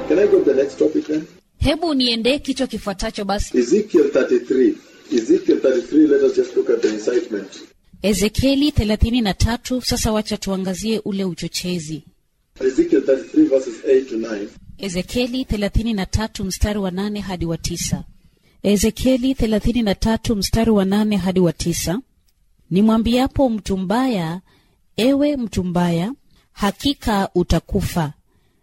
Can I go to the next topic then? Hebu niende kichwa kifuatacho basi. Ezekiel 33. Ezekiel 33, let us just look at the incitement. Ezekieli 33, sasa wacha tuangazie ule uchochezi. Ezekiel 33 verses 8 to 9. Ezekieli 33 mstari wa 8 hadi wa 9. Ezekieli 33 mstari wa 8 hadi wa 9. Nimwambiapo mtu mbaya, ewe mtu mbaya, hakika utakufa.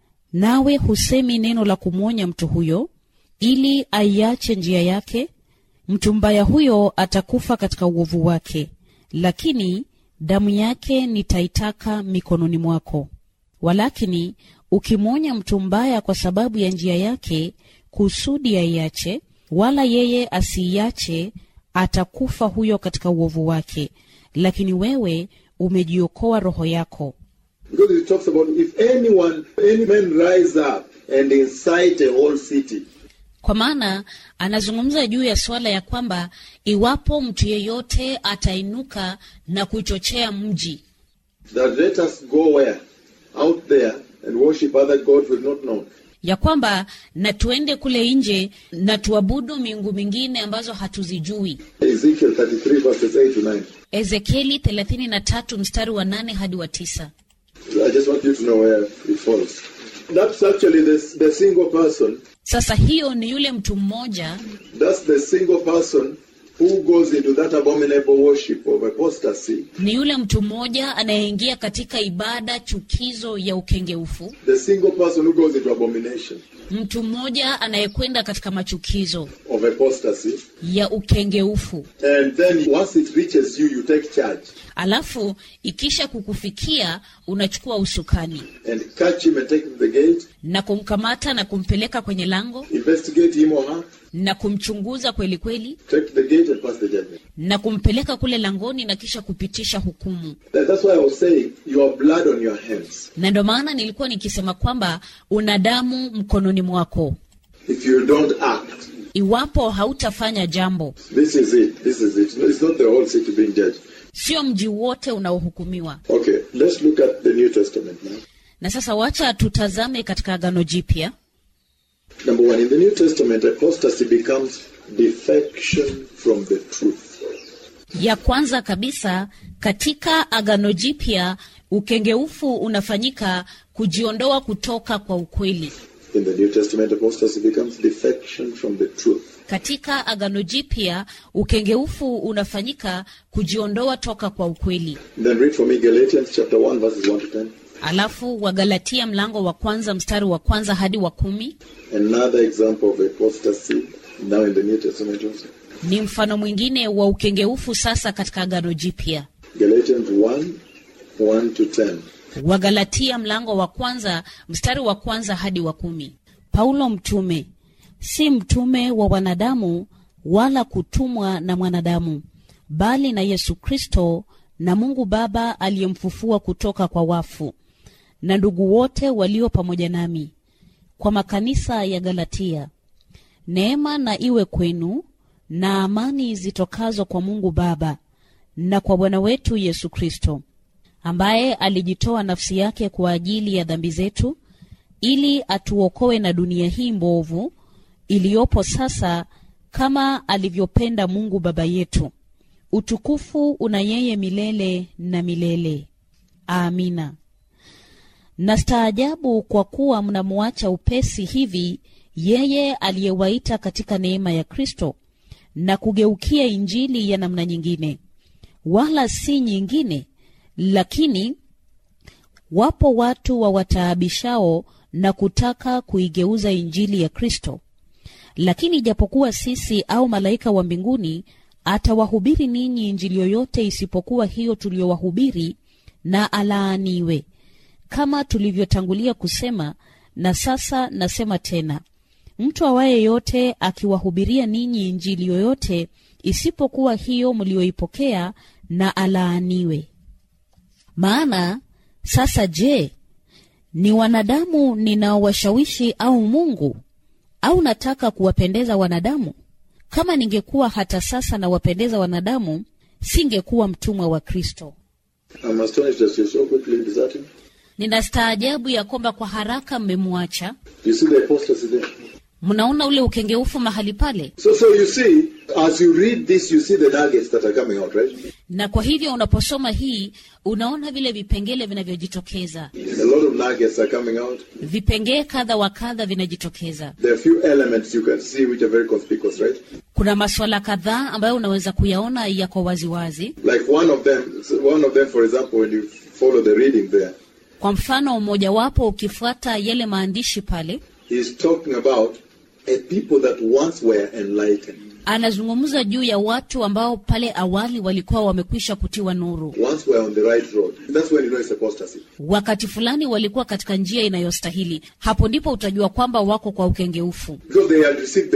Nawe husemi neno la kumwonya mtu huyo, ili aiache njia yake. Mtu mbaya huyo atakufa katika uovu wake, lakini damu yake nitaitaka mikononi mwako. Walakini ukimwonya mtu mbaya kwa sababu ya njia yake, kusudi aiache, wala yeye asiiache, atakufa huyo katika uovu wake, lakini wewe umejiokoa roho yako. Because it talks about if any man rise up and incite a whole city. Kwa maana anazungumza juu ya swala ya kwamba iwapo mtu yeyote atainuka na kuchochea mji, That let us go where? Out there and worship other gods we've not known. ya kwamba na tuende kule nje na tuabudu miungu mingine ambazo hatuzijui. Ezekiel 33 verses 8 to 9. Ezekieli 33 mstari wa 8 hadi wa 9. I just want you to know where it falls. That's actually the single person. Sasa hiyo ni yule mtu mmoja, That's the single person who goes into that abominable worship of apostasy. ni yule mtu mmoja anayeingia katika ibada chukizo ya ukengeufu. The single person who goes into abomination Mtu mmoja anayekwenda katika machukizo of apostasy. ya ukengeufu. And then once it reaches you, you take charge Alafu ikisha kukufikia unachukua usukani and catch him and take him to the gate, na kumkamata na kumpeleka kwenye lango investigate him or her, na kumchunguza kweli kweli take to the gate and pass the judgment. na kumpeleka kule langoni na kisha kupitisha hukumu. That's why I was saying you have blood on your hands. Na ndo maana nilikuwa nikisema kwamba una damu mkononi mwako. If you don't act, Iwapo hautafanya jambo, this is it. This is it. It's not the whole city being judged. sio mji wote unaohukumiwa. Okay, let's look at the New Testament now. Na sasa wacha tutazame katika Agano Jipya. Number one, in the New Testament, apostasy becomes defection from the truth. Ya kwanza kabisa katika Agano Jipya, ukengeufu unafanyika kujiondoa kutoka kwa ukweli. In the New Testament, apostasy becomes defection from the truth. Katika Agano Jipya, ukengeufu unafanyika kujiondoa toka kwa ukweli. Then read for me Galatians chapter 1 verses 1 to 10. Alafu Wagalatia mlango wa kwanza mstari wa kwanza hadi wa 10. Another example of apostasy now in the New Testament also. Ni mfano mwingine wa ukengeufu sasa katika Agano Jipya. Galatians 1 to 10. Wagalatia mlango wa kwanza mstari wa kwanza hadi wa 10. Paulo mtume, si mtume wa wanadamu wala kutumwa na mwanadamu, bali na Yesu Kristo na Mungu Baba aliyemfufua kutoka kwa wafu, na ndugu wote walio pamoja nami, kwa makanisa ya Galatia. Neema na iwe kwenu na amani zitokazo kwa Mungu Baba na kwa Bwana wetu Yesu Kristo, ambaye alijitoa nafsi yake kwa ajili ya dhambi zetu, ili atuokoe na dunia hii mbovu iliyopo sasa, kama alivyopenda Mungu Baba yetu. Utukufu una yeye milele na milele. Amina. Nastaajabu kwa kuwa mnamuacha upesi hivi yeye aliyewaita katika neema ya Kristo, na kugeukia injili ya namna nyingine, wala si nyingine, lakini wapo watu wawataabishao na kutaka kuigeuza injili ya Kristo. Lakini japokuwa sisi au malaika wa mbinguni atawahubiri ninyi injili yoyote isipokuwa hiyo tuliyowahubiri, na alaaniwe. Kama tulivyotangulia kusema, na sasa nasema tena, mtu awaye yote akiwahubiria ninyi injili yoyote isipokuwa hiyo mlioipokea, na alaaniwe. Maana sasa je, ni wanadamu ninaowashawishi au Mungu? Au nataka kuwapendeza wanadamu? Kama ningekuwa hata sasa na wapendeza wanadamu, singekuwa mtumwa wa Kristo. I'm astonished that you're so quickly deserting. Ninastaajabu ya kwamba kwa haraka mmemwacha. You see the apostasy there? Mnaona ule ukengeufu mahali pale? So you see, as you read this, you see the nuggets that are coming out, right? Na kwa hivyo unaposoma hii, unaona vile vipengele vinavyojitokeza. A lot of nuggets are coming out. Vipengele kadha wa kadha vinajitokeza. There are few elements you can see which are very conspicuous, right? Kuna masuala kadhaa ambayo unaweza kuyaona yako waziwazi. Like one of them, for example, when you follow the reading there. Kwa mfano mmoja wapo ukifuata yale maandishi pale, he's talking about a people that once were enlightened. Anazungumza juu ya watu ambao pale awali walikuwa wamekwisha kutiwa nuru. Once were on the right road. That's when you know it's apostasy. Wakati fulani walikuwa katika njia inayostahili. Hapo ndipo utajua kwamba wako kwa ukengeufu. Because they had received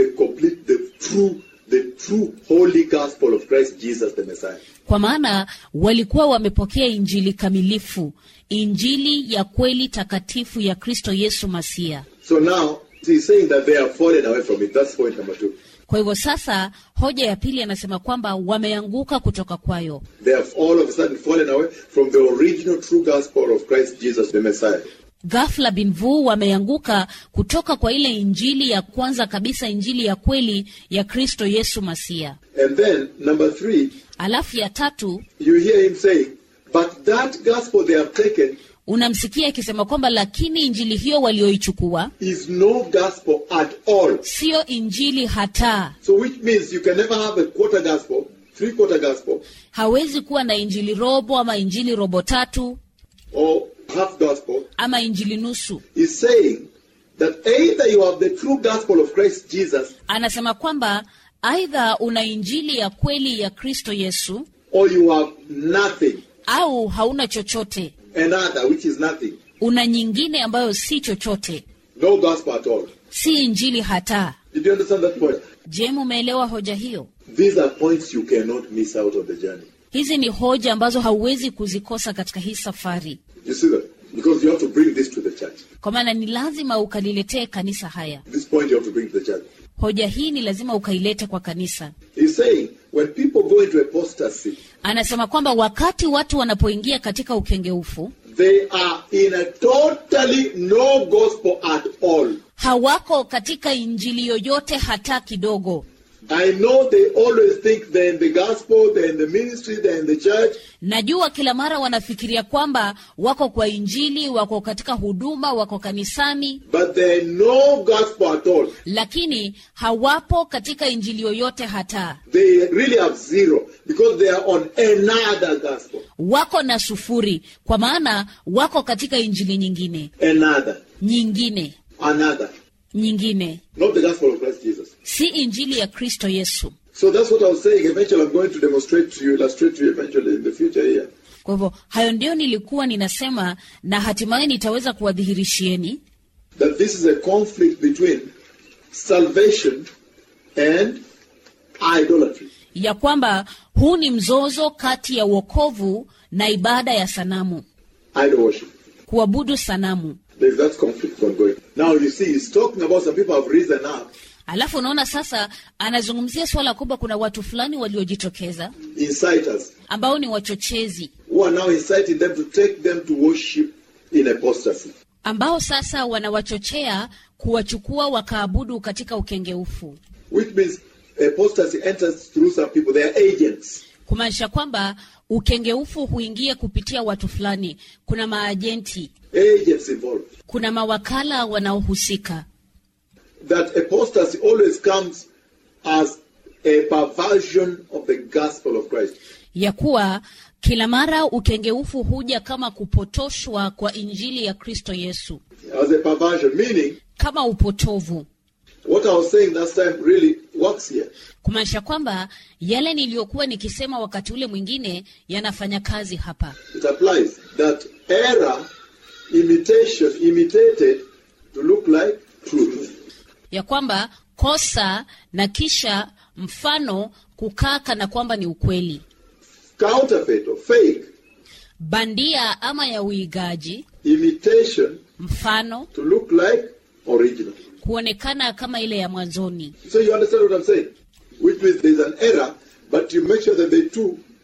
the true holy gospel of Christ Jesus the Messiah. Kwa maana walikuwa wamepokea injili kamilifu, injili ya kweli takatifu ya Kristo Yesu Masia. So now he's saying that they have fallen away from it. That's point number 2. Kwa hivyo sasa hoja ya pili anasema kwamba wameanguka kutoka kwayo. They have all of a sudden fallen away from the original true gospel of Christ Jesus the Messiah. Ghafla binvu wameanguka kutoka kwa ile injili ya kwanza kabisa, injili ya kweli ya Kristo Yesu Masia. And then number 3, alafu ya tatu, you hear him saying, but that gospel they have taken, unamsikia akisema kwamba lakini injili hiyo walioichukua is no gospel at all. Sio injili hata. So which means you can never have a quarter gospel, 3/4 gospel. Hawezi kuwa na injili robo ama injili robo tatu, or half gospel. ama injili nusu. He's saying that either you have the true gospel of Christ Jesus, anasema kwamba aidha una injili ya kweli ya Kristo Yesu, or you have nothing. Au hauna chochote. Another which is nothing. Una nyingine ambayo si chochote. No gospel at all. Si injili hata. Did you understand that point? Je, umeelewa hoja hiyo? These are points you cannot miss out of the journey. Hizi ni hoja ambazo hauwezi kuzikosa katika hii safari. You see that? Because you have to bring this to the church. Kwa maana ni lazima ukaliletee kanisa haya. This point you have to bring to the church. Hoja hii ni lazima ukailete kwa kanisa. He's saying when people go into apostasy, anasema kwamba wakati watu wanapoingia katika ukengeufu, they are in a totally no gospel at all. Hawako katika injili yoyote hata kidogo. I know they always think they're in the gospel, they're in the ministry, they're in the church. Najua kila mara wanafikiria kwamba wako kwa injili, wako katika huduma, wako kanisani. But they're no gospel at all. Lakini hawapo katika injili yoyote hata. They really have zero because they are on another gospel. Wako na sufuri kwa maana wako katika injili nyingine. Another. Nyingine. Another. Nyingine. Not the gospel of Christ Jesus. Si injili ya Kristo Yesu. So that's what I was saying. Eventually I'm going to demonstrate to you, illustrate to you eventually in the future here. Kwa hivyo hayo ndio nilikuwa ninasema na hatimaye nitaweza kuwadhihirishieni. That this is a conflict between salvation and idolatry. Ya kwamba huu ni mzozo kati ya wokovu na ibada ya sanamu. Idol worship. Kuabudu sanamu. There's that conflict ongoing. Now you see, he's talking about some people have risen up. Alafu unaona sasa anazungumzia swala kubwa, kuna watu fulani waliojitokeza. Inciters. Ambao ni wachochezi. Who are now inciting them to take them to worship in apostasy. Ambao sasa wanawachochea kuwachukua wakaabudu katika ukengeufu. Which means apostasy enters through some people. They are agents. Kumaanisha kwamba ukengeufu huingia kupitia watu fulani. Kuna maajenti. Agents involved. Kuna mawakala wanaohusika. That apostasy always comes as a perversion of the gospel of Christ. Ya kuwa kila mara ukengeufu huja kama kupotoshwa kwa injili ya Kristo Yesu. As a perversion, meaning kama upotovu. What I was saying last time really works here. Kumaanisha kwamba yale niliyokuwa nikisema wakati ule mwingine yanafanya kazi hapa. It applies that error, imitation, imitated to look like truth. Ya kwamba kosa na kisha mfano kukaa kana kwamba ni ukweli. Counterfeit or fake. Bandia ama ya uigaji. Imitation. Mfano. To look like original. Kuonekana kama ile ya mwanzoni. So you understand what I'm saying? Which means there's an error, but you make sure that the two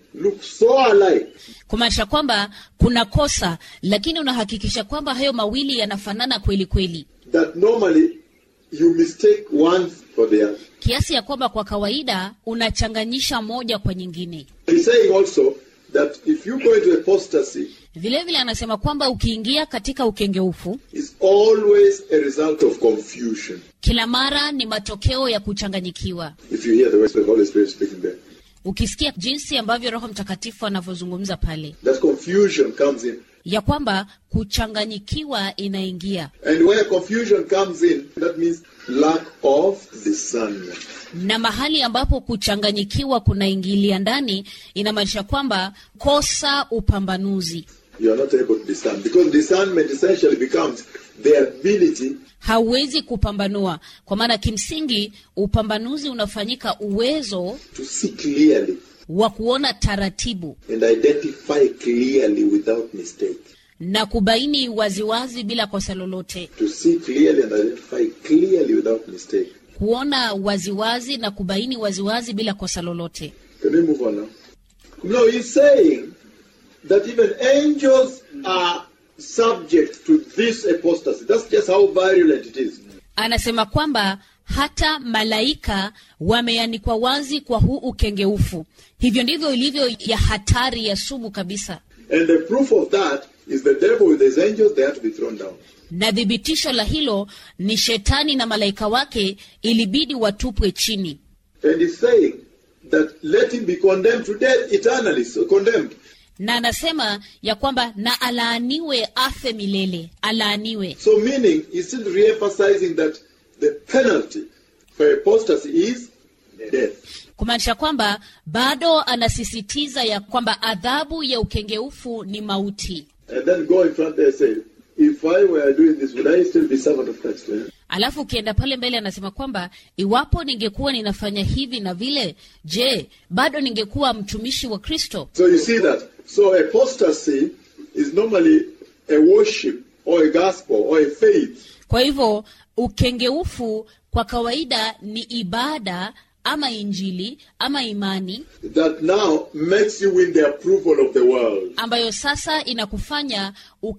look so alike. Kumaanisha kwamba kuna kosa, lakini unahakikisha kwamba hayo mawili yanafanana kweli kweli. That normally you mistake one for the other. Kiasi ya kwamba kwa kawaida unachanganyisha moja kwa nyingine. He's saying also that if you go into apostasy, vile vile anasema kwamba ukiingia katika ukengeufu, is always a result of confusion. Kila mara ni matokeo ya kuchanganyikiwa. If you hear the words of the Holy Spirit speaking there, ukisikia jinsi ambavyo Roho Mtakatifu anavyozungumza pale, that confusion comes in. Ya kwamba kuchanganyikiwa inaingia. And where confusion comes in, that means lack of discernment. Na mahali ambapo kuchanganyikiwa kunaingilia ndani, inamaanisha kwamba kosa upambanuzi. You are not able to discern, because discernment essentially becomes the ability. Hauwezi kupambanua, kwa maana kimsingi upambanuzi unafanyika uwezo to see clearly wa kuona taratibu and identify clearly without mistake. Na kubaini waziwazi bila kosa lolote. To see clearly and identify clearly without mistake. Kuona waziwazi na kubaini waziwazi bila kosa lolote. Can we move on now? No, he's saying that even angels are subject to this apostasy. That's just how virulent it is. Anasema kwamba hata malaika wameanikwa wazi kwa huu ukengeufu. Hivyo ndivyo ilivyo ya hatari ya sumu kabisa. And the proof of that is the devil with his angels, they have to be thrown down. Na dhibitisho la hilo ni shetani na malaika wake ilibidi watupwe chini. And he's saying that let him be condemned to death eternally, so condemned. Na anasema ya kwamba na alaaniwe afe milele, alaaniwe. So meaning, he's still re-emphasizing that the penalty for apostasy is death. Kumaanisha kwamba bado anasisitiza ya kwamba adhabu ya ukengeufu ni mauti. And then go in front there and say, if I were doing this, would I still be servant of Christ? Eh? Alafu ukienda pale mbele anasema kwamba iwapo ningekuwa ninafanya hivi na vile, je, bado ningekuwa mtumishi wa Kristo? So you see that. So apostasy is normally a worship or a gospel or a faith. Kwa hivyo ukengeufu kwa kawaida ni ibada ama injili ama imani that now makes you win the approval of the world. Ambayo sasa inakufanya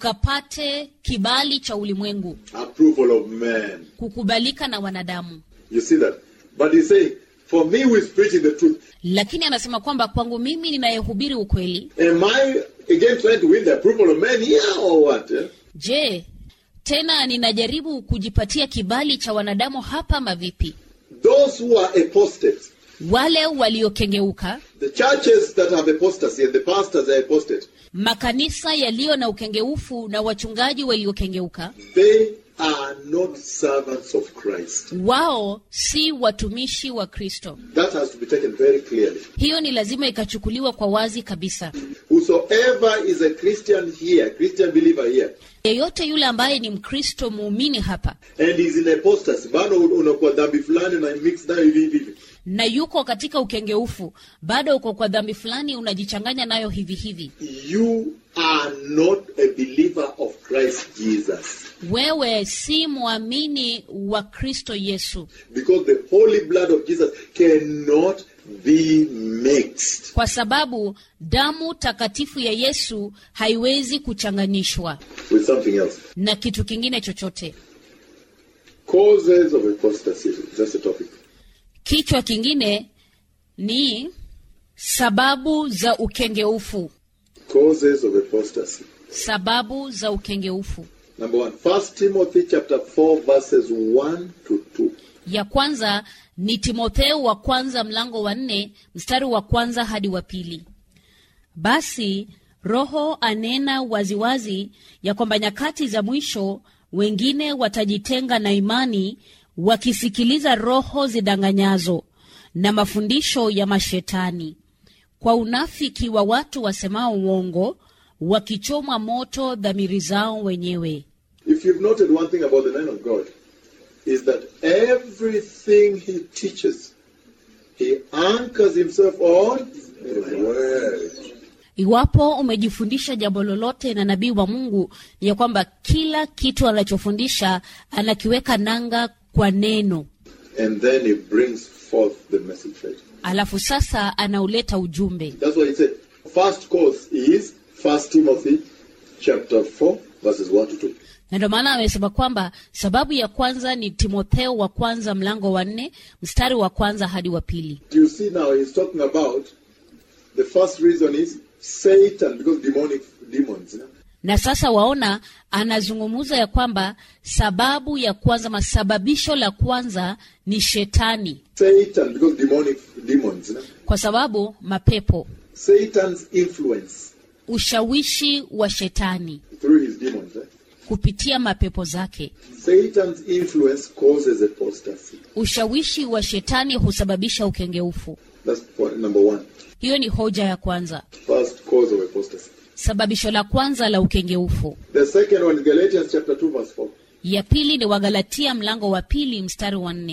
ukapate kibali cha ulimwengu. Approval of man. Kukubalika na wanadamu. You see that? But he's saying, for me who is preaching the truth. Lakini anasema kwamba kwangu mimi ninayehubiri ukweli. Am I again trying to win the approval of man here or what? Eh? Je, tena ninajaribu kujipatia kibali cha wanadamu hapa mavipi? Those who are apostates. Wale waliokengeuka. The churches that have apostasy and the pastors are apostate. Makanisa yaliyo na ukengeufu na wachungaji waliokengeuka. They are not servants of Christ. Wao si watumishi wa Kristo. That has to be taken very clearly. Hiyo ni lazima ikachukuliwa kwa wazi kabisa. Whosoever is a Christian here, Christian believer here. Yeyote yule ambaye ni Mkristo muumini hapa. And is in apostasy. Bado unakuwa dhambi fulani na mix nayo hivi. Na yuko katika ukengeufu, bado uko kwa dhambi fulani unajichanganya nayo hivi. You are not a believer of Christ Jesus. Wewe si muamini wa Kristo Yesu. Because the holy blood of Jesus cannot be mixed. Kwa sababu damu takatifu ya Yesu haiwezi kuchanganyishwa with something else. Na kitu kingine chochote. Causes of apostasy. That's the topic. Kichwa kingine ni sababu za ukengeufu. Causes of apostasy. Sababu za ukengeufu. Number 1, 1 Timothy chapter 4 verses 1 to 2. Ya kwanza ni Timotheo wa kwanza mlango wa 4 mstari wa kwanza hadi wa 2. Basi Roho anena waziwazi ya kwamba nyakati za mwisho wengine watajitenga na imani, wakisikiliza roho zidanganyazo na mafundisho ya mashetani, kwa unafiki wa watu wasemao uongo, wakichomwa moto dhamiri zao wenyewe. If you've noted one thing about the man of God, is that everything he teaches, he anchors himself on the word. Iwapo umejifundisha jambo lolote na nabii wa Mungu, ni ya kwamba kila kitu anachofundisha anakiweka nanga kwa neno. And then he brings forth the message. Alafu sasa anauleta ujumbe. That's why it said, first cause is 1 Timothy chapter 4, verses 1 to 2. Na ndio maana amesema kwamba sababu ya kwanza ni Timotheo wa kwanza mlango wa 4 mstari wa kwanza hadi wa 2. You see now he's talking about the first reason is Satan, because demons. Na sasa waona anazungumza ya kwamba sababu ya kwanza, masababisho la kwanza ni shetani. Satan, because demons. Kwa sababu mapepo. Satan's influence. Ushawishi wa shetani. Through his demons. Kupitia mapepo zake. Satan's influence causes apostasy. Ushawishi wa shetani husababisha ukengeufu. That's point number 1. Hiyo ni hoja ya kwanza. First cause of apostasy. Sababisho la kwanza la ukengeufu. The second one is Galatians chapter 2 verse 4. Ya pili ni Wagalatia mlango wa 2 mstari wa 4.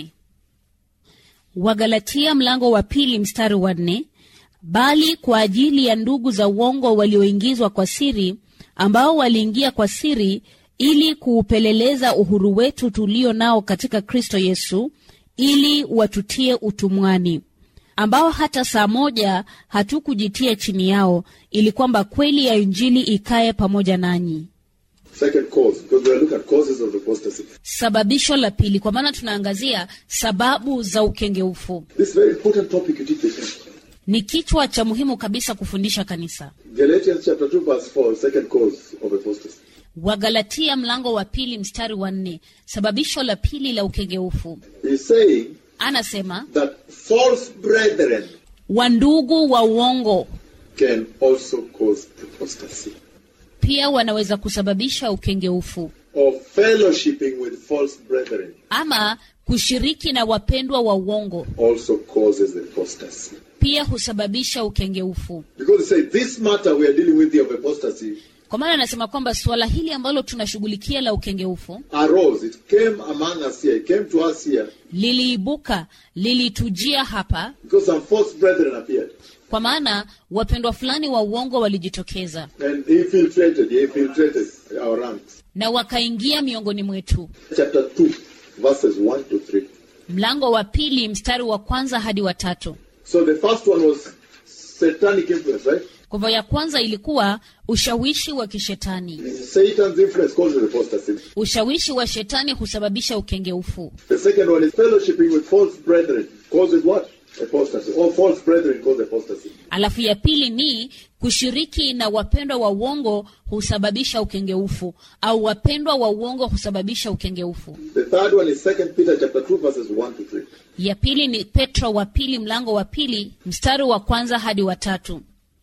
Wagalatia mlango wa 2 mstari wa 4. Bali kwa ajili ya ndugu za uongo walioingizwa kwa siri, ambao waliingia kwa siri ili kuupeleleza uhuru wetu tulio nao katika Kristo Yesu, ili watutie utumwani, ambao hata saa moja hatukujitia chini yao, ili kwamba kweli ya Injili ikae pamoja nanyi. Second cause, because we are looking at causes of apostasy. Sababisho la pili, kwa maana tunaangazia sababu za ukengeufu. This very important topic you teach the church. Ni kichwa cha muhimu kabisa kufundisha kanisa. Galatians chapter 2 verse 4, second cause of apostasy. Wagalatia mlango wa 2 mstari wa 4, sababisho la pili la ukengeufu. He's saying, anasema that false brethren wandugu wa uongo can also cause apostasy. Pia wanaweza kusababisha ukengeufu. Or fellowshipping with false brethren. Ama kushiriki na wapendwa wa uongo. Also causes apostasy. Pia husababisha ukengeufu. Because they say this matter we are dealing with the of apostasy. Kwa maana anasema kwamba swala hili ambalo tunashughulikia la ukengeufu arose, it came among us here, it came to us here. Liliibuka, lilitujia hapa. Because some false brethren appeared. Kwa maana wapendwa fulani wa uongo walijitokeza. And he infiltrated our ranks. Na wakaingia miongoni mwetu. Chapter 2, verses 1 to 3. Mlango wa 2 mstari wa 1 hadi wa 3. So the first one was satanic influence, right? Kwa hivyo ya kwanza ilikuwa ushawishi wa kishetani. Satan's influence causes apostasy. Ushawishi wa shetani husababisha ukengeufu. The second one is fellowshipping with false brethren causes what? Apostasy. Or false brethren cause apostasy. Alafu ya pili ni kushiriki na wapendwa wa uongo husababisha ukengeufu, au wapendwa wa uongo husababisha ukengeufu. The third one is 2 Peter chapter 2 verses 1 to 3. Ya pili ni Petro wa 2 mlango wa 2 mstari wa 1 hadi wa 3.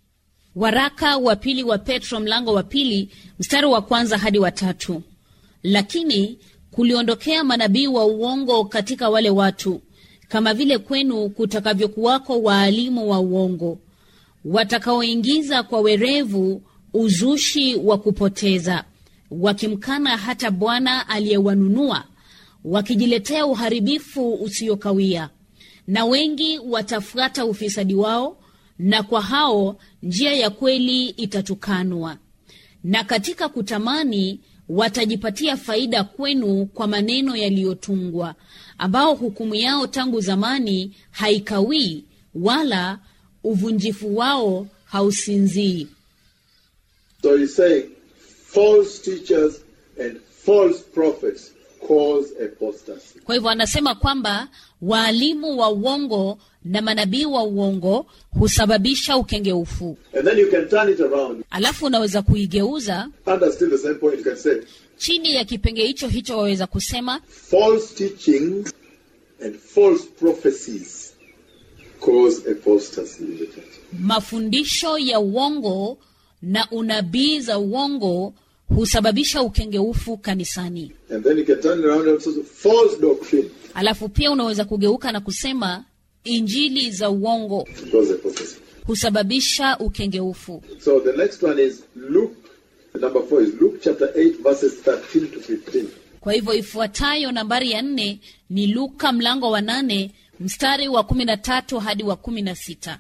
Waraka wa 2 wa Petro mlango wa 2 mstari wa 1 hadi wa 3. Lakini kuliondokea manabii wa uongo katika wale watu, kama vile kwenu kutakavyokuwako waalimu wa uongo, watakaoingiza kwa werevu uzushi wa kupoteza, wakimkana hata Bwana aliyewanunua, wakijiletea uharibifu usiokawia. Na wengi watafuata ufisadi wao, na kwa hao njia ya kweli itatukanwa. Na katika kutamani watajipatia faida kwenu kwa maneno yaliyotungwa, ambao hukumu yao tangu zamani haikawii, wala uvunjifu wao hausinzii. So he's saying false teachers and false prophets cause apostasy. Kwa hivyo anasema kwamba waalimu wa uongo na manabii wa uongo husababisha ukengeufu. And then you can turn it around. Alafu unaweza kuigeuza. Under still the same point, you can say chini ya kipenge hicho waweza kusema false teachings and false prophecies cause apostasy in the church. Mafundisho ya uongo na unabii za uongo husababisha ukengeufu kanisani. And then you can turn around and say false doctrine. Alafu pia unaweza kugeuka na kusema injili za uongo husababisha ukengeufu. So the next one is Luke, number 4 is Luke chapter 8 verses 13 to 15. Kwa hivyo ifuatayo nambari ya 4 ni Luka mlango wa 8 mstari wa 13 hadi wa 16.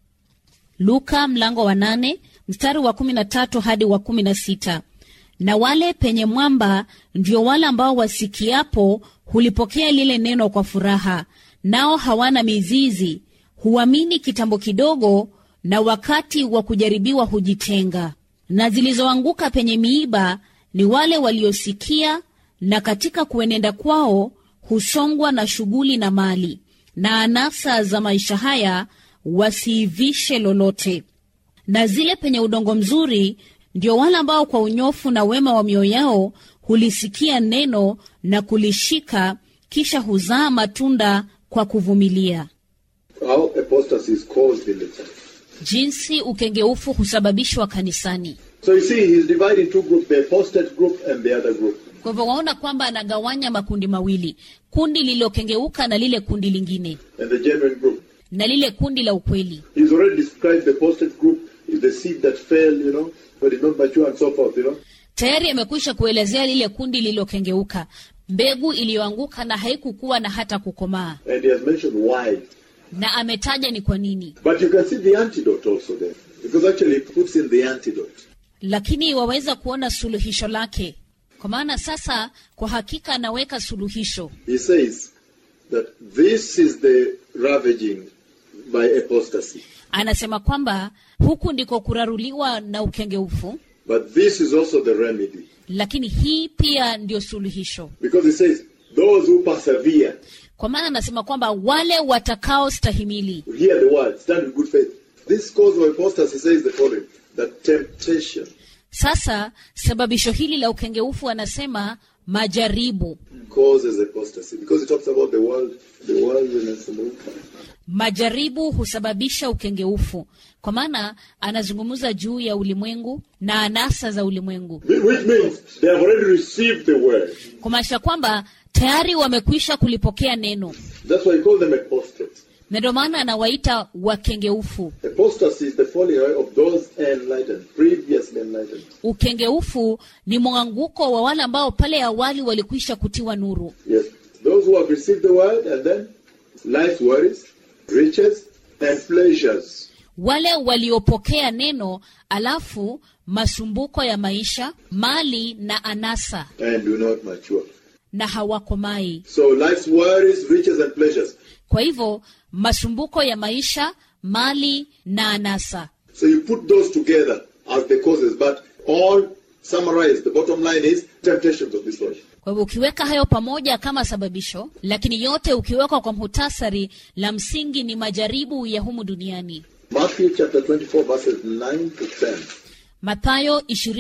Luka mlango wa 8 mstari wa 13 hadi wa 16. Na wale penye mwamba ndio wale ambao wasikiapo hulipokea lile neno kwa furaha, nao hawana mizizi, huamini kitambo kidogo, na wakati wa kujaribiwa hujitenga. Na zilizoanguka penye miiba ni wale waliosikia, na katika kuenenda kwao husongwa na shughuli na mali, na anasa za maisha haya wasiivishe lolote. Na zile penye udongo mzuri ndio wale ambao kwa unyofu na wema wa mioyo yao hulisikia neno na kulishika, kisha huzaa matunda kwa kuvumilia. How apostasy is caused in the church. Jinsi ukengeufu husababishwa kanisani. So you see, he's dividing two groups, the apostate group and the other group. Kwa hivyo waona kwamba anagawanya makundi mawili, kundi lililokengeuka na lile kundi lingine, And the genuine group. na lile kundi la ukweli. He's already described the apostate group is the seed that fell, but did not mature and so forth, Tayari amekwisha kuelezea lile kundi lililokengeuka, mbegu iliyoanguka na haikukuwa na hata kukomaa. And he has mentioned why. Na ametaja ni kwa nini. But you can see the antidote also there. Because actually it puts in the antidote. Lakini waweza kuona suluhisho lake. Kwa maana sasa kwa hakika anaweka suluhisho. He says that this is the ravaging by apostasy. Anasema kwamba huku ndiko kuraruliwa na ukengeufu. But this is also the remedy. Lakini hii pia ndio suluhisho. Because he says, those who persevere. Kwa maana anasema kwamba wale watakao stahimili. Hear the word, stand with good faith. This cause of apostasy says the following, that temptation. Sasa sababisho hili la ukengeufu anasema majaribu. Causes apostasy. Because it talks about the worldliness and the world. Majaribu husababisha ukengeufu. Kwa maana anazungumza juu ya ulimwengu na anasa za ulimwengu. Which means they have already received the word. Kumaanisha kwamba tayari wamekwisha kulipokea neno. That's why he calls them apostates. Na ndio maana anawaita wakengeufu. Apostasy is the falling away of those enlightened, previously enlightened. Ukengeufu ni mwanguko wa wale ambao pale awali walikwisha kutiwa nuru. Yes, those who have received the word and then life's worries, riches and pleasures. Wale waliopokea neno alafu masumbuko ya maisha, mali na anasa. And do not mature. Na hawakomai. So life's worries, riches and pleasures. Kwa hivyo masumbuko ya maisha, mali na anasa. So you put those together as the causes, but all summarized, the bottom line is temptations of this world. Kwa hivyo ukiweka hayo pamoja kama sababisho, lakini yote ukiweka kwa muhtasari, la msingi ni majaribu ya humu duniani. Matthew chapter 24 verses 9 to 10. Mathayo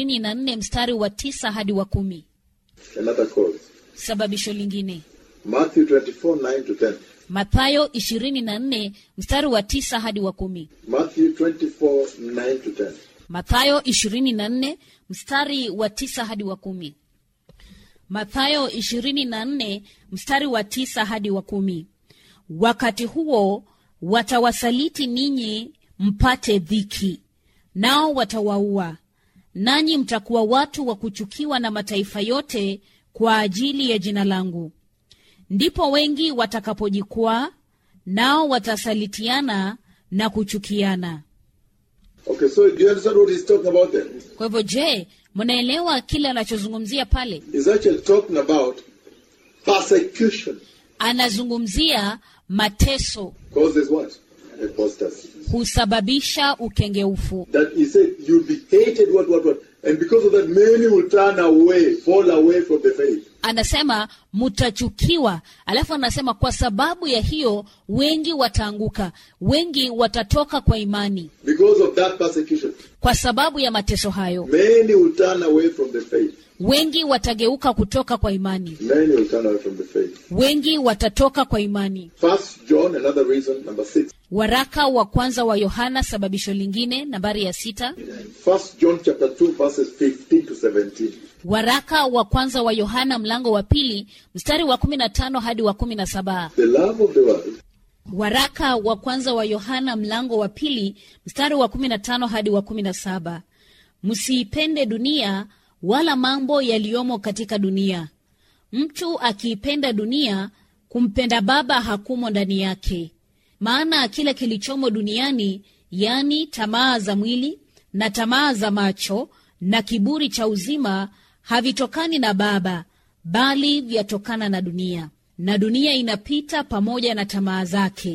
24 mstari wa 9 hadi wa 10. Another cause. Sababisho lingine. Matthew 24, 9 to 10. Mathayo 24 mstari wa 9 hadi wa 10. Matthew 24, 9 to 10. Mathayo 24 mstari wa 9 hadi wa 10. Mathayo 24 mstari wa 9 hadi wa 10. Wakati huo watawasaliti ninyi mpate dhiki, nao watawaua. Nanyi mtakuwa watu wa kuchukiwa na mataifa yote kwa ajili ya jina langu. Ndipo wengi watakapojikwaa, nao watasalitiana na kuchukiana. Okay, so do you understand what he's talking about there? Kwa hivyo je, mnaelewa kile anachozungumzia pale? He's actually talking about persecution. Anazungumzia mateso. Causes what? Apostasy. Husababisha ukengeufu. That he said, you'll be hated, what. And because of that, many will turn away, fall away from the faith. Anasema mutachukiwa, alafu anasema kwa sababu ya hiyo wengi wataanguka, wengi watatoka kwa imani. Because of that persecution, kwa sababu ya mateso hayo, many will turn away from the faith. Wengi watageuka kutoka kwa imani. Many will turn away from the faith. Wengi watatoka kwa imani. 1 John, another reason, number 6. Waraka wa kwanza wa Yohana, sababisho lingine, nambari ya 6. 1 John chapter 2 verses 15 to 17. Waraka wa kwanza wa Yohana mlango wa 2 mstari wa 15 hadi wa 17. The love of the world. Waraka wa kwanza wa Yohana mlango wa 2 mstari wa 15 hadi wa 17. Msiipende dunia wala mambo yaliyomo katika dunia. Mtu akiipenda dunia, kumpenda Baba hakumo ndani yake. Maana kila kilichomo duniani, yani tamaa za mwili na tamaa za macho na kiburi cha uzima, havitokani na Baba, bali vyatokana na dunia. Na dunia inapita pamoja na tamaa zake,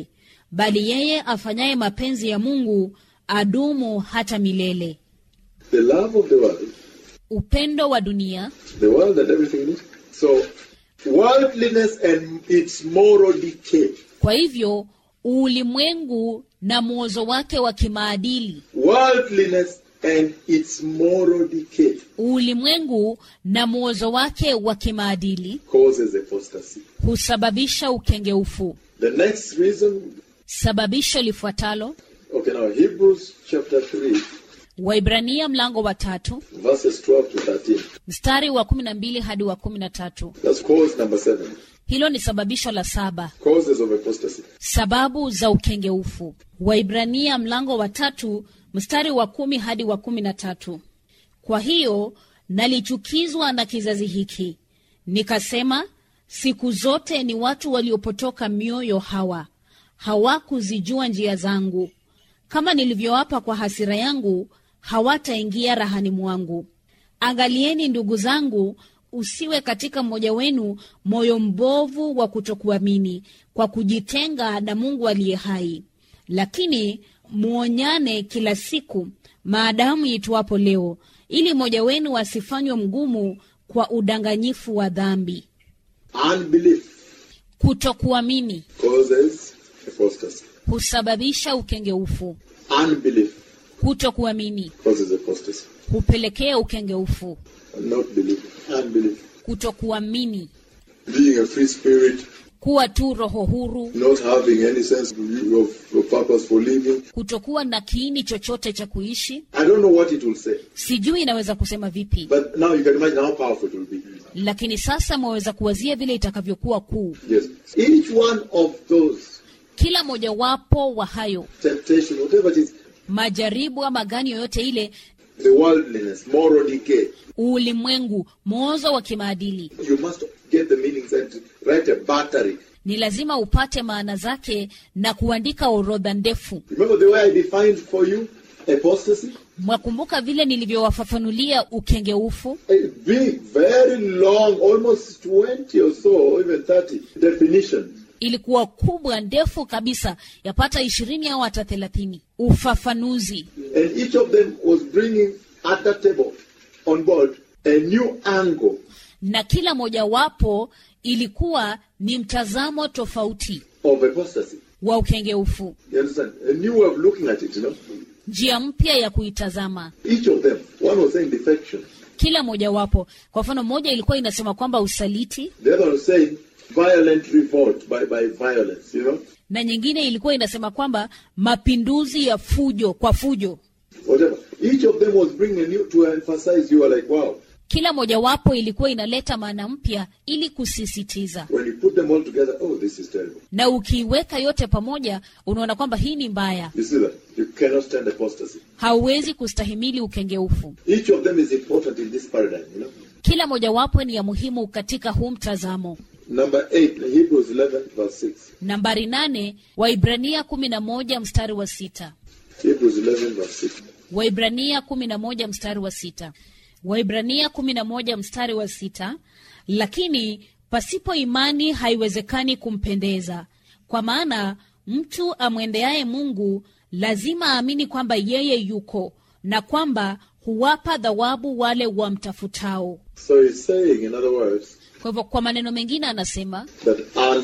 bali yeye afanyaye mapenzi ya Mungu adumu hata milele. The love of the world, Upendo wa dunia, the world and everything in it. So, worldliness and its moral decay. kwa hivyo ulimwengu na muozo wake wa kimaadili. Worldliness and its moral decay Ulimwengu na muozo wake wa kimaadili causes apostasy. husababisha ukengeufu. The next reason, Sababisho lifuatalo, okay, now Hebrews chapter 3, Waibrania mlango wa 3 verses 12 to 13. mstari wa 12 hadi wa 13. That's cause number 7. Hilo ni sababisho la 7, Causes of apostasy. sababu za ukengeufu. Waibrania mlango wa 3 mstari wa 10 hadi wa 13. Kwa hiyo nalichukizwa na kizazi hiki, nikasema, siku zote ni watu waliopotoka mioyo hawa, hawakuzijua njia zangu. Kama nilivyoapa kwa hasira yangu, hawataingia rahani mwangu. Angalieni ndugu zangu, usiwe katika mmoja wenu moyo mbovu wa kutokuamini kwa kujitenga na Mungu aliye hai. Lakini muonyane kila siku, maadamu itwapo leo, ili mmoja wenu asifanywe mgumu kwa udanganyifu wa dhambi. Unbelief Kutokuamini causes apostasy. husababisha ukengeufu. Unbelief Kutokuamini causes apostasy. hupelekea ukengeufu. Not believing. Unbelief. Kutokuamini, Being a free spirit, kuwa tu roho huru, not having any sense of purpose for living. kutokuwa na kiini chochote cha kuishi. I don't know what it will say, Sijui inaweza kusema vipi, but now you can imagine how powerful it will be. lakini sasa mwaweza kuwazia vile itakavyokuwa kuu. Yes. Each one of those Kila mojawapo wa hayo temptation, whatever it is, majaribu ama gani yoyote ile, the worldliness, moral decay, ulimwengu, moozo wa kimaadili, you must get the meanings and write a battery. ni lazima upate maana zake na kuandika orodha ndefu. Remember the way I defined for you apostasy? Mwakumbuka vile nilivyowafafanulia ukengeufu? A big, very long, almost 20 or so, even 30 definitions. Ilikuwa kubwa, ndefu kabisa, yapata 20 au hata 30 ufafanuzi. And each of them was bringing at that table on board a new angle Na kila mojawapo ilikuwa ni mtazamo tofauti of apostasy. wa ukengeufu, You understand? A new way of looking at it, you know? njia mpya ya kuitazama. Each of them. One was saying defection. Kila mojawapo, kwa mfano, moja ilikuwa inasema kwamba usaliti, The other was saying violent revolt by violence, you know? na nyingine ilikuwa inasema kwamba mapinduzi ya fujo kwa fujo. Whatever. Each of them was bringing a new to emphasize. You are like, wow. Kila mojawapo ilikuwa inaleta maana mpya ili kusisitiza, When you put them all together, oh, this is terrible. na ukiiweka yote pamoja unaona kwamba hii ni mbaya. You see that? You cannot stand apostasy. Hauwezi kustahimili ukengeufu. Each of them is important in this paradigm, you know? Kila mojawapo ni ya muhimu katika huu mtazamo. Number 8, Hebrews 11, verse 6. Nambari 8, Waibrania 11 mstari wa 6. Hebrews 11, verse 6. Waibrania 11 mstari wa 6. Waibrania 11 mstari wa 6. Lakini pasipo imani haiwezekani kumpendeza, kwa maana mtu amwendeaye Mungu lazima aamini kwamba yeye yuko, na kwamba huwapa thawabu wale wamtafutao. So he's saying, in other words, Kwa hivyo, kwa maneno mengine anasema that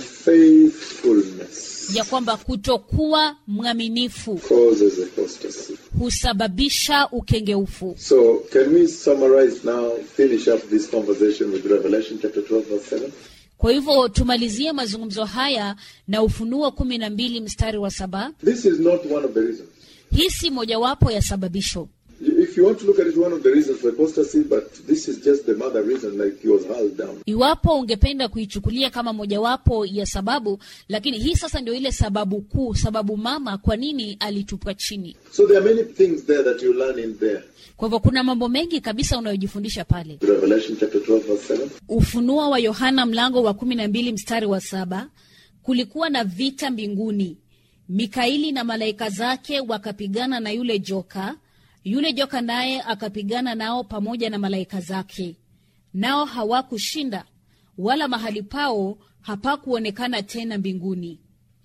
unfaithfulness ya kwamba kutokuwa mwaminifu causes apostasy. husababisha ukengeufu. So can we summarize now, finish up this conversation with Revelation chapter 12, verse 7? Kwa hivyo tumalizie mazungumzo haya na Ufunuo 12 mstari wa 7. This is not one of the reasons. Hii si mojawapo ya sababisho. If you want to look at it, one of the reasons for apostasy, but this is just the mother reason, like he was hurled down. Iwapo ungependa kuichukulia kama mojawapo ya sababu, lakini hii sasa ndio ile sababu kuu, sababu mama kwa nini alitupwa chini. So there are many things there that you learn in there. Kwa hivyo kuna mambo mengi kabisa unayojifundisha pale. Revelation chapter 12, verse 7. Ufunuo wa Yohana mlango wa 12 mstari wa 7. Kulikuwa na vita mbinguni. Mikaeli na malaika zake wakapigana na yule joka naye akapigana nao pamoja na malaika zake. Nao hawakushinda, wala mahali pao hapakuonekana tena mbinguni.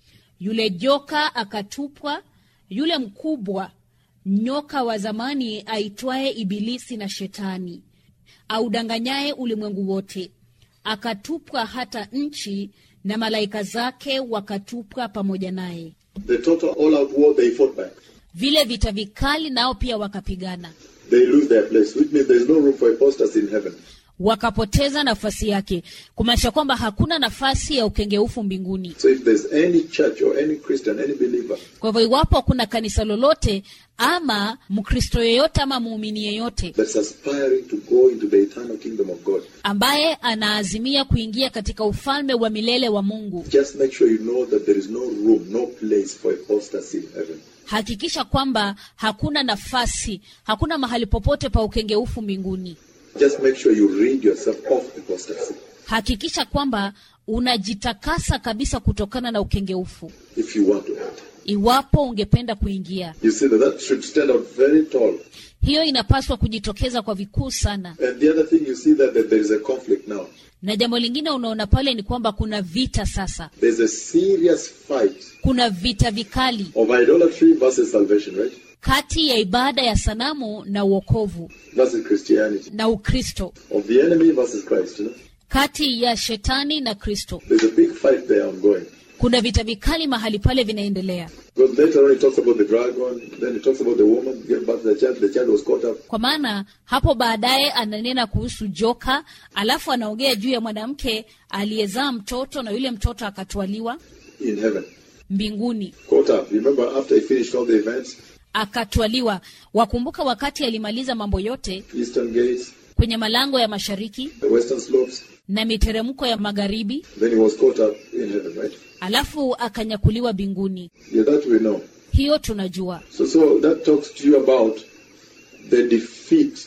Yule joka akatupwa, yule mkubwa, nyoka wa zamani aitwaye Ibilisi na Shetani, audanganyaye ulimwengu wote. Akatupwa hata nchi, na malaika zake wakatupwa pamoja naye. The total all-out war they fought back. Vile vita vikali nao pia wakapigana. They lose their place, which means there's no room for apostasy in heaven. Wakapoteza nafasi yake, kumaanisha kwamba hakuna nafasi ya ukengeufu mbinguni. So if there's any church or any Christian, any believer, kwa hivyo iwapo kuna kanisa lolote ama Mkristo yeyote ama muumini yeyote that's aspiring to go into the eternal kingdom of God, ambaye anaazimia kuingia katika ufalme wa milele wa Mungu, just make sure you know that there is no room, no place for apostasy in heaven. Hakikisha kwamba hakuna nafasi, hakuna mahali popote pa ukengeufu mbinguni. Just make sure you rid yourself of apostasy. Hakikisha kwamba unajitakasa kabisa kutokana na ukengeufu. If you want to enter. Iwapo ungependa kuingia. You see that should stand out very tall. Hiyo inapaswa kujitokeza kwa vikuu sana. And the other thing you see that there is a conflict now. Na jambo lingine unaona pale ni kwamba kuna vita sasa. There's a serious fight. Kuna vita vikali. Of idolatry versus salvation, right? Kati ya ibada ya sanamu na wokovu. Versus Christianity. Na Ukristo. Of the enemy versus Christ, you know? Kati ya shetani na Kristo. There's a big fight there ongoing. Kuna vita vikali mahali pale vinaendelea. Because later on it talks about the dragon, then it talks about the woman getting back to the child was caught up. Kwa maana hapo baadaye ananena kuhusu joka, alafu anaongea juu ya mwanamke aliyezaa mtoto na yule mtoto akatwaliwa in heaven. Mbinguni. Caught up. Remember after he finished all the events? Akatwaliwa. Wakumbuka wakati alimaliza mambo yote, Eastern gates, kwenye malango ya mashariki, the western slopes, na miteremko ya magharibi, then he was caught up in heaven, right? Alafu akanyakuliwa mbinguni. Yeah, that we know. Hiyo tunajua. So that talks to you about the defeat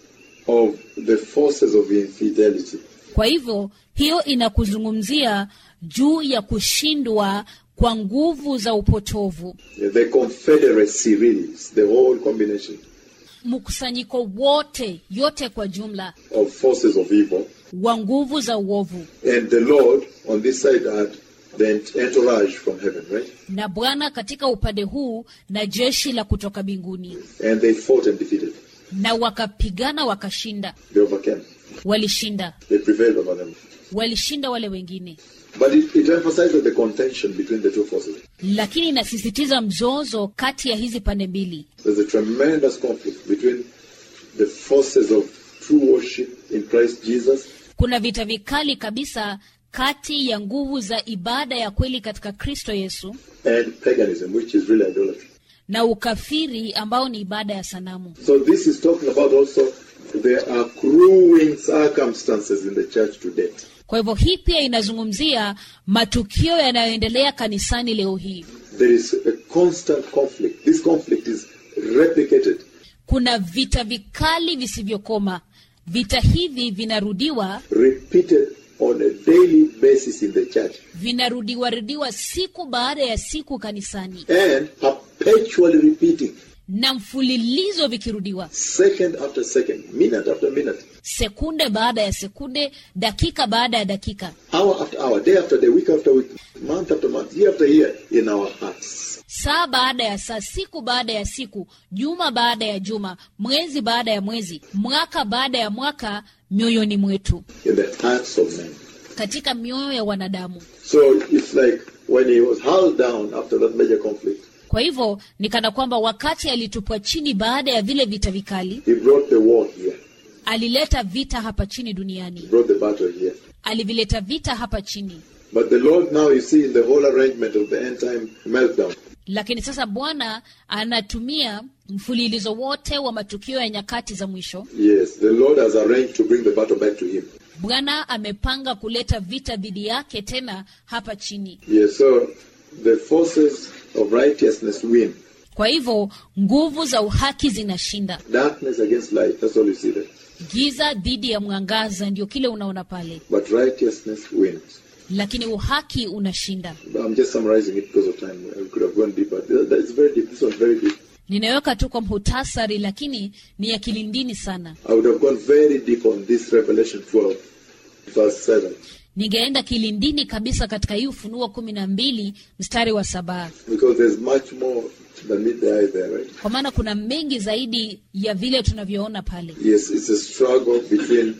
of the forces of infidelity. Kwa hivyo hiyo inakuzungumzia juu ya kushindwa kwa nguvu za upotovu. Yeah, the confederacy really, the whole combination. Mkusanyiko wote, yote kwa jumla, of forces of evil. Wa nguvu za uovu. And the Lord on this side had the entourage from heaven, right? Na Bwana katika upande huu na jeshi la kutoka mbinguni. And they fought and defeated. Na wakapigana wakashinda. They overcame. Walishinda. They prevailed over them. Walishinda wale wengine. But it emphasizes the contention between the two forces. Lakini inasisitiza mzozo kati ya hizi pande mbili. There's a tremendous conflict between the forces of true worship in Christ Jesus. Kuna vita vikali kabisa kati ya nguvu za ibada ya kweli katika Kristo Yesu. And paganism, which is really idolatry. Na ukafiri ambao ni ibada ya sanamu. So this is talking about also there are accruing circumstances in the church today. Kwa hivyo hii pia inazungumzia matukio yanayoendelea kanisani leo hii. There is a constant conflict. This conflict is replicated. Kuna vita vikali visivyokoma. Vita hivi vinarudiwa, repeated on a daily basis in the church. Vinarudiwa siku baada ya siku kanisani. And perpetually repeating. Na mfululizo vikirudiwa. Second after second, minute after minute. Sekunde baada ya sekunde, dakika baada ya dakika. Hour after hour, day after day, week after week, month after month, year after year in our hearts. Saa baada ya saa, siku baada ya siku, juma baada ya juma, mwezi baada ya mwezi, mwaka baada ya mwaka, mioyoni mwetu. In the hearts of men. Katika mioyo ya wanadamu. So it's like when he was hurled down after that major conflict. Kwa hivyo ni kana kwamba wakati alitupwa chini baada ya vile vita vikali, he brought the war here. Alileta vita hapa chini duniani. He brought the battle here. Alivileta vita hapa chini. But the Lord now, you see, in the whole arrangement of the end time meltdown. Lakini sasa Bwana anatumia mfululizo wote wa matukio ya nyakati za mwisho. Yes, the Lord has arranged to bring the battle back to him. Bwana amepanga kuleta vita dhidi yake tena hapa chini. Yes, so the forces of righteousness win. Kwa hivyo nguvu za uhaki zinashinda. Darkness against light, that's all you see there. Giza dhidi ya mwangaza, ndio kile unaona pale. But righteousness wins. Lakini uhaki unashinda. I'm just summarizing it because of time. I could have gone deeper. That's very deep. This one's very deep. Ninaweka tu kwa muhtasari, lakini ni ya kilindini sana. I would have gone very deep on this Revelation 12, verse 7. ningeenda kilindini kabisa katika hii Ufunuo 12 mstari wa 7. Because there's much more than meet the eye there, right? Kwa maana kuna mengi zaidi ya vile tunavyoona pale. Yes, it's a struggle between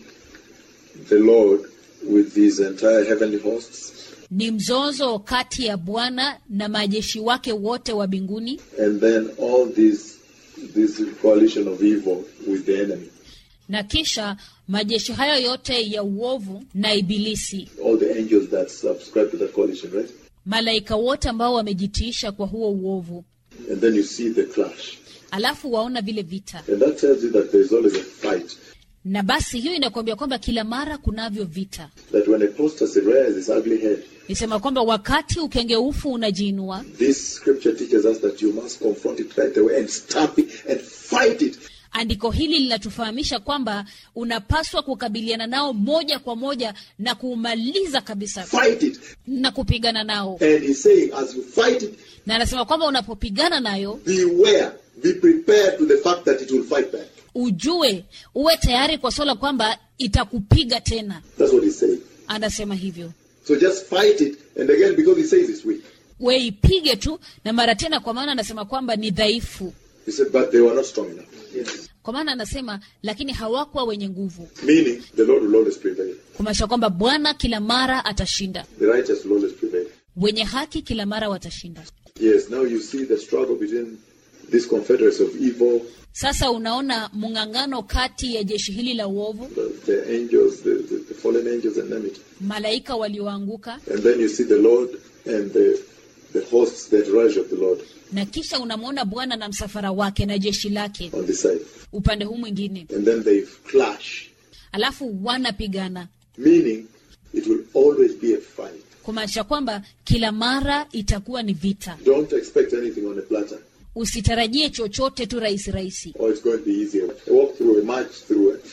the Lord with these entire heavenly hosts. Ni mzozo kati ya Bwana na majeshi wake wote wa mbinguni. And then all this coalition of evil with the enemy. Na kisha majeshi hayo yote ya uovu na ibilisi. All the angels that subscribe to that coalition, right? Malaika wote ambao wamejitiisha kwa huo uovu. And then you see the clash. Alafu waona vile vita. And that tells you that there is always a fight. Na basi hiyo inakwambia kwamba kila mara kunavyo vita. That when apostasy rears its ugly head. Nisema kwamba wakati ukengeufu unajiinua. This scripture teaches us that you must confront it right away and stamp it and fight it. Andiko hili linatufahamisha kwamba unapaswa kukabiliana nao moja kwa moja na kuumaliza kabisa. Fight it. Na kupigana nao. And he's saying as you fight it. Na anasema kwamba unapopigana nayo. Beware. Be prepared to the fact that it will fight back. Ujue, uwe tayari kwa swala kwamba itakupiga tena. That's what he's saying. Anasema hivyo. So just fight it, and again because he says it's weak. We ipige tu, na mara tena kwa maana anasema kwamba ni dhaifu. He said, but they were not strong enough. Yes. Kwa maana anasema, lakini hawakuwa wenye nguvu. Meaning, the Lord will always prevail. Kumaanisha kwamba Bwana kila mara atashinda. The righteous will always prevail. Wenye haki kila mara watashinda. Yes, now you see the struggle between this confederacy of evil. Sasa unaona mungangano kati ya jeshi hili la uovu. The angels, the fallen angels and them. Malaika walioanguka. And then you see the Lord and the hosts that rise of the Lord. Na kisha unamwona Bwana na msafara wake na jeshi lake. On this side. Upande huu mwingine. And then they clash. Alafu wanapigana. Meaning, it will always be a fight. Kumaanisha kwamba kila mara itakuwa ni vita. Don't expect anything on a platter. Usitarajie chochote tu rahisi. Oh, it's going to be easier. I walk through, a march through it.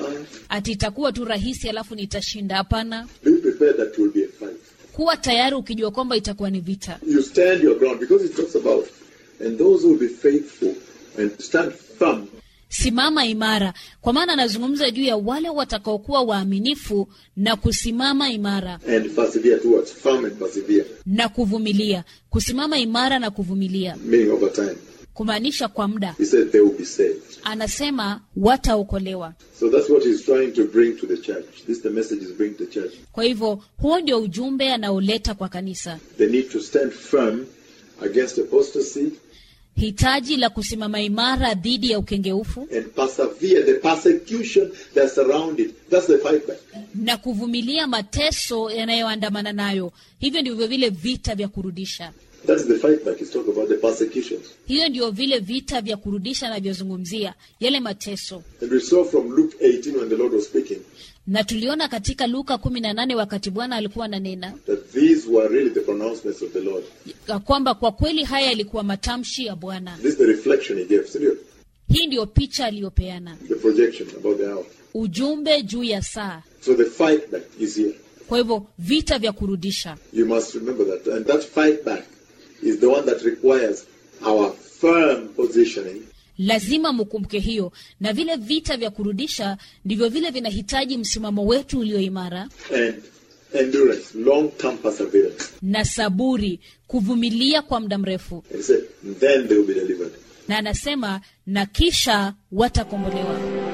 Ati itakuwa tu rahisi alafu nitashinda. Hapana. Be prepared that it will be a fight. Kuwa tayari ukijua kwamba itakuwa ni vita. You stand your ground because it talks about and those who will be faithful and stand firm. Simama imara. Kwa maana anazungumza juu ya wale watakaokuwa waaminifu na kusimama imara. And persevere towards firm and persevere. Na kuvumilia. Kusimama imara na kuvumilia. Meaning over time. Kumaanisha kwa muda. He said they will be saved. Anasema wataokolewa. So that's what he's trying to bring to the church. This is the message he's bringing to the church. Kwa hivyo huo ndio ujumbe anaoleta kwa kanisa. They need to stand firm against apostasy. Hitaji la kusimama imara dhidi ya ukengeufu. And persevere the persecution that surround it. That's the fight back. Na kuvumilia mateso yanayoandamana nayo. Hivyo ndivyo vile vita vya kurudisha. That's the fight back. He's talking about the persecutions. Hiyo ndio vile vita vya kurudisha na vyozungumzia yale mateso. And we saw from Luke 18 when the Lord was speaking. Na tuliona katika Luka 18 wakati Bwana alikuwa ananena. That these were really the pronouncements of the Lord. Kwamba kwa kweli haya yalikuwa matamshi ya Bwana. This is the reflection he gave. See? Hii ndio picha aliyopeana. The projection about the hour. Ujumbe juu ya saa. So the fight back is here. Kwa hivyo vita vya kurudisha. You must remember that. And that fight back is the one that requires our firm positioning. Lazima mkumbuke hiyo. Na vile vita vya kurudisha ndivyo vile vinahitaji msimamo wetu ulio imara. And endurance, long-term perseverance. Na saburi, kuvumilia kwa muda mrefu. And he said, then they will be delivered. Na anasema na kisha watakombolewa.